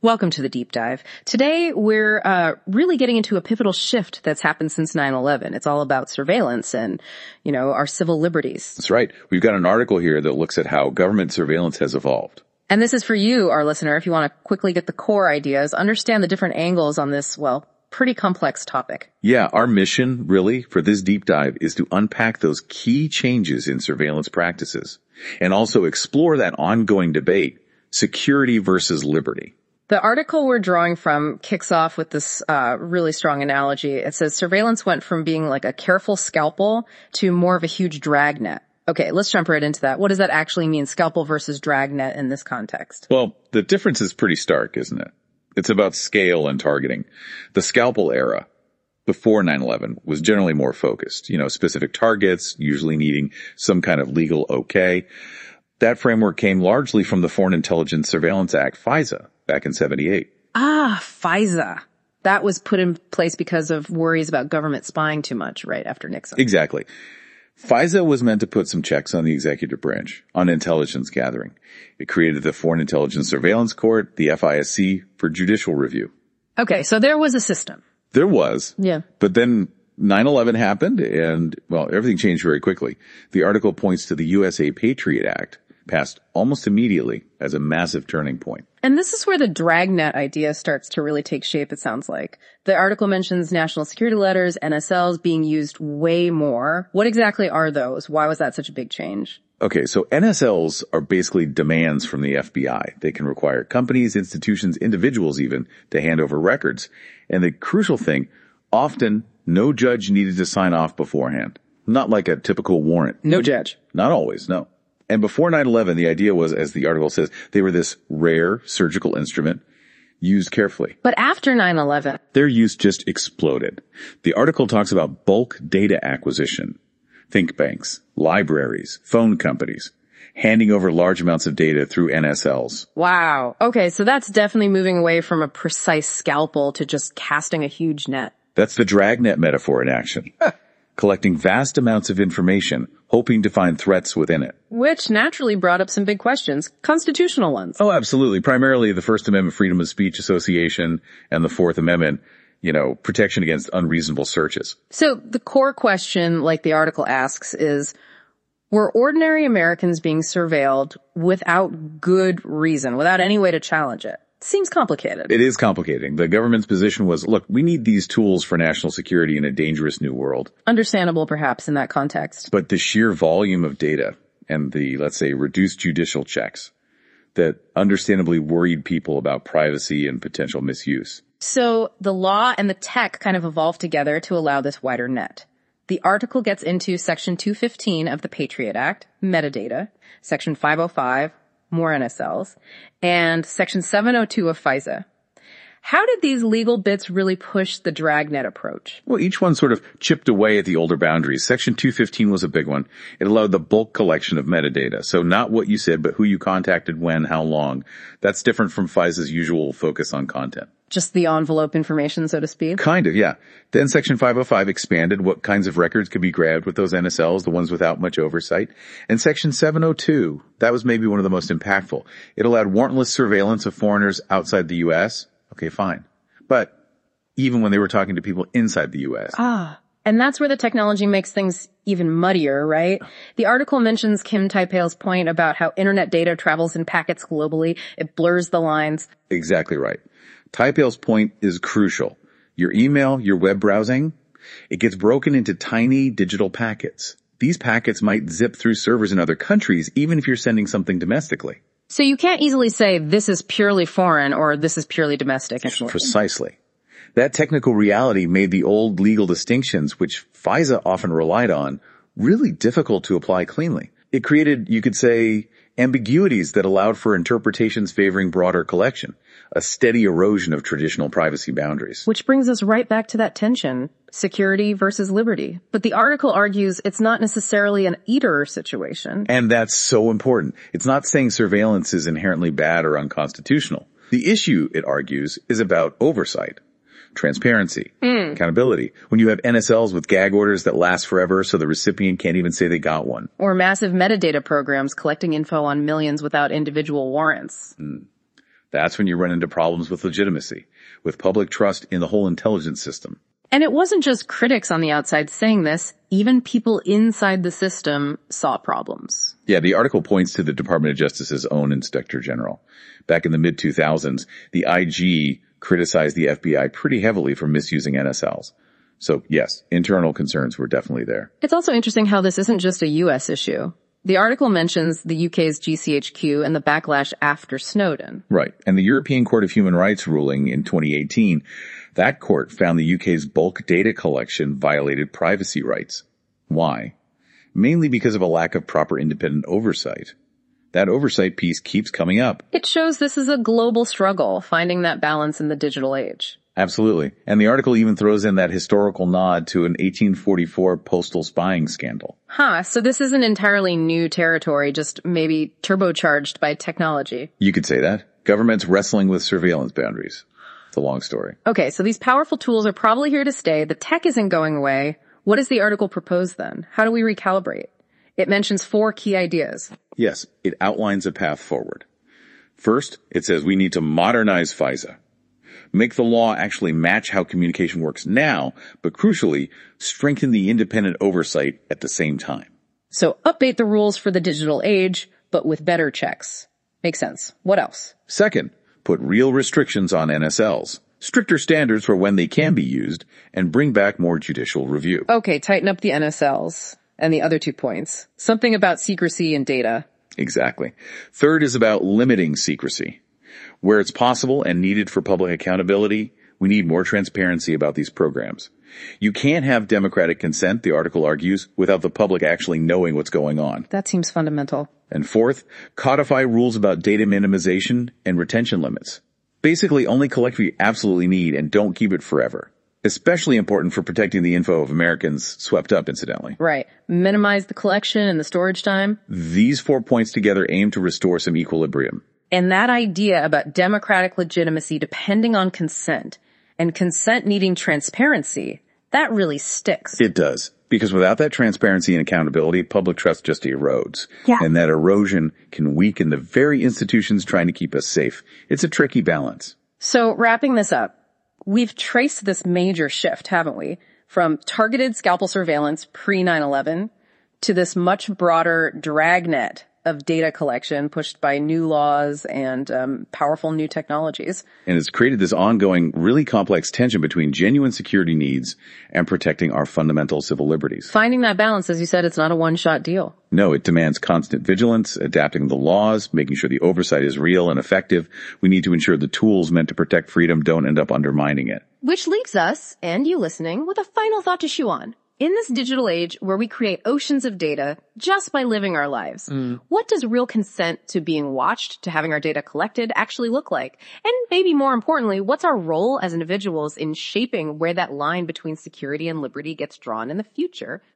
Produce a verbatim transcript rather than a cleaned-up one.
Welcome to the Deep Dive. Today, we're uh, really getting into a pivotal shift that's happened since nine eleven. It's all about surveillance and, you know, our civil liberties. That's right. We've got an article here that looks at how government surveillance has evolved. And this is for you, our listener, if you want to quickly get the core ideas, understand the different angles on this, well, pretty complex topic. Yeah, our mission, really, for this deep dive is to unpack those key changes in surveillance practices and also explore that ongoing debate, security versus liberty. The article we're drawing from kicks off with this uh really strong analogy. It says surveillance went from being like a careful scalpel to more of a huge dragnet. Okay, let's jump right into that. What does that actually mean, scalpel versus dragnet in this context? Well, the difference is pretty stark, isn't it? It's about scale and targeting. The scalpel era, before nine eleven, was generally more focused. You know, specific targets, usually needing some kind of legal okay. That framework came largely from the Foreign Intelligence Surveillance Act, FISA, back in seventy-eight. Ah, FISA. That was put in place because of worries about government spying too much, right, after Nixon. Exactly. FISA was meant to put some checks on the executive branch, on intelligence gathering. It created the Foreign Intelligence Surveillance Court, the F I S C, for judicial review. Okay, so there was a system. There was. Yeah. But then nine eleven happened and, well, everything changed very quickly. The article points to the U S A Patriot Act, passed almost immediately as a massive turning point. And this is where the dragnet idea starts to really take shape, it sounds like. The article mentions national security letters, N S Ls, being used way more. What exactly are those? Why was that such a big change? Okay, so N S Ls are basically demands from the F B I. They can require companies, institutions, individuals even, to hand over records. And the crucial thing, often no judge needed to sign off beforehand. Not like a typical warrant. No judge. Not always, no. And before nine eleven, the idea was, as the article says, they were this rare surgical instrument used carefully. But after nine eleven, their use just exploded. The article talks about bulk data acquisition. Think banks, libraries, phone companies, handing over large amounts of data through N S Ls. Wow. Okay, so that's definitely moving away from a precise scalpel to just casting a huge net. That's the dragnet metaphor in action. Collecting vast amounts of information, hoping to find threats within it. Which naturally brought up some big questions, constitutional ones. Oh, absolutely. Primarily the First Amendment, freedom of speech association, and the Fourth Amendment, you know, protection against unreasonable searches. So the core question, like the article asks, is, were ordinary Americans being surveilled without good reason, without any way to challenge it? Seems complicated. It is complicating. The government's position was, look, we need these tools for national security in a dangerous new world. Understandable, perhaps, in that context. But the sheer volume of data and the, let's say, reduced judicial checks that understandably worried people about privacy and potential misuse. So the law and the tech kind of evolved together to allow this wider net. The article gets into Section two fifteen of the Patriot Act, metadata, Section five oh five, more N S Ls, and Section seven oh two of FISA. How did these legal bits really push the dragnet approach? Well, each one sort of chipped away at the older boundaries. Section two fifteen was a big one. It allowed the bulk collection of metadata. So not what you said, but who you contacted, when, how long. That's different from FISA's usual focus on content. Just the envelope information, so to speak? Kind of, yeah. Then Section five oh five expanded what kinds of records could be grabbed with those N S Ls, the ones without much oversight. And Section seven oh two, that was maybe one of the most impactful. It allowed warrantless surveillance of foreigners outside the U S. Okay, fine. But even when they were talking to people inside the U S. Ah, and that's where the technology makes things even muddier, right? The article mentions Kim Taipale's point about how internet data travels in packets globally. It blurs the lines. Exactly right. Taipale's point is crucial. Your email, your web browsing, it gets broken into tiny digital packets. These packets might zip through servers in other countries, even if you're sending something domestically. So you can't easily say this is purely foreign or this is purely domestic. Precisely. That technical reality made the old legal distinctions, which FISA often relied on, really difficult to apply cleanly. It created, you could say, ambiguities that allowed for interpretations favoring broader collection, a steady erosion of traditional privacy boundaries. Which brings us right back to that tension, security versus liberty. But the article argues it's not necessarily an either situation. And that's so important. It's not saying surveillance is inherently bad or unconstitutional. The issue, it argues, is about oversight, transparency, mm. accountability. When you have N S Ls with gag orders that last forever so the recipient can't even say they got one. Or massive metadata programs collecting info on millions without individual warrants. Mm. That's when you run into problems with legitimacy, with public trust in the whole intelligence system. And it wasn't just critics on the outside saying this. Even people inside the system saw problems. Yeah, the article points to the Department of Justice's own Inspector General. Back in the mid two thousands, the I G criticized the F B I pretty heavily for misusing N S Ls. So yes, internal concerns were definitely there. It's also interesting how this isn't just a U S issue. The article mentions the U K's G C H Q and the backlash after Snowden. Right. And the European Court of Human Rights ruling in twenty eighteen, that court found the U K's bulk data collection violated privacy rights. Why? Mainly because of a lack of proper independent oversight. That oversight piece keeps coming up. It shows this is a global struggle, finding that balance in the digital age. Absolutely. And the article even throws in that historical nod to an eighteen forty-four postal spying scandal. Huh, so this isn't entirely new territory, just maybe turbocharged by technology. You could say that. Governments wrestling with surveillance boundaries. It's a long story. Okay, so these powerful tools are probably here to stay. The tech isn't going away. What does the article propose then? How do we recalibrate? It mentions four key ideas. Yes, it outlines a path forward. First, it says we need to modernize FISA. Make the law actually match how communication works now, but crucially, strengthen the independent oversight at the same time. So update the rules for the digital age, but with better checks. Makes sense. What else? Second, put real restrictions on N S Ls, stricter standards for when they can be used, and bring back more judicial review. Okay, tighten up the N S Ls. And the other two points. Something about secrecy and data. Exactly. Third is about limiting secrecy. Where it's possible and needed for public accountability, we need more transparency about these programs. You can't have democratic consent, the article argues, without the public actually knowing what's going on. That seems fundamental. And fourth, codify rules about data minimization and retention limits. Basically, only collect what you absolutely need and don't keep it forever. Especially important for protecting the info of Americans swept up, incidentally. Right. Minimize the collection and the storage time. These four points together aim to restore some equilibrium. And that idea about democratic legitimacy depending on consent and consent needing transparency, that really sticks. It does. Because without that transparency and accountability, public trust just erodes. Yeah. And that erosion can weaken the very institutions trying to keep us safe. It's a tricky balance. So wrapping this up, we've traced this major shift, haven't we? From targeted scalpel surveillance pre nine eleven to this much broader dragnet of data collection pushed by new laws and um, powerful new technologies. And it's created this ongoing, really complex tension between genuine security needs and protecting our fundamental civil liberties. Finding that balance, as you said, it's not a one-shot deal. No, it demands constant vigilance, adapting the laws, making sure the oversight is real and effective. We need to ensure the tools meant to protect freedom don't end up undermining it. Which leaves us, and you listening, with a final thought to chew on. In this digital age where we create oceans of data just by living our lives, mm. what does real consent to being watched, to having our data collected, actually look like? And maybe more importantly, what's our role as individuals in shaping where that line between security and liberty gets drawn in the future